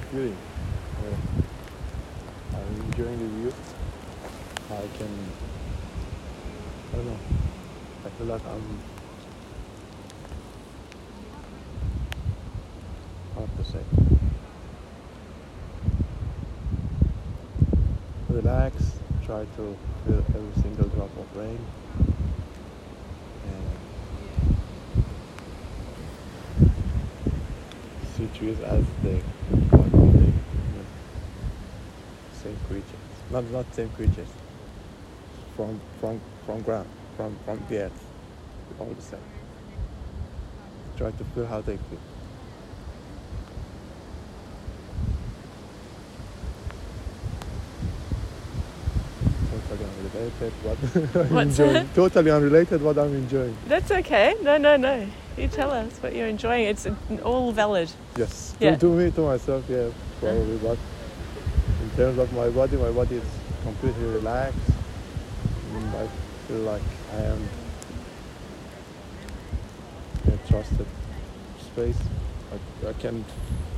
feeling. I'm enjoying the view. I don't know, I feel like I'm, hard to say, relax, try to feel every single drop of rain, and see trees as they are really, same creatures. Not same creatures. From ground, from the earth, all the same. Try to feel how they feel. Totally unrelated, what I'm What's enjoying. that? Totally unrelated, what I'm enjoying. That's okay. No. You tell us what you're enjoying. It's all valid. Yes. Yeah. To me, to myself, yeah, probably. But in terms of my body is completely relaxed. I feel like I am in a trusted space. I can.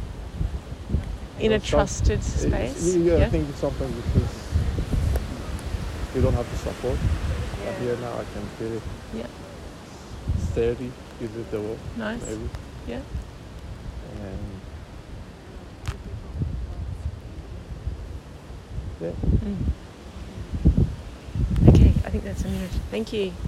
In a trusted space. Yeah, I think sometimes because you don't have the support. But here now I can feel it. Yeah. Steady is it the word? Nice. Maybe. Yeah. And yeah. Okay, I think that's a minute. Thank you.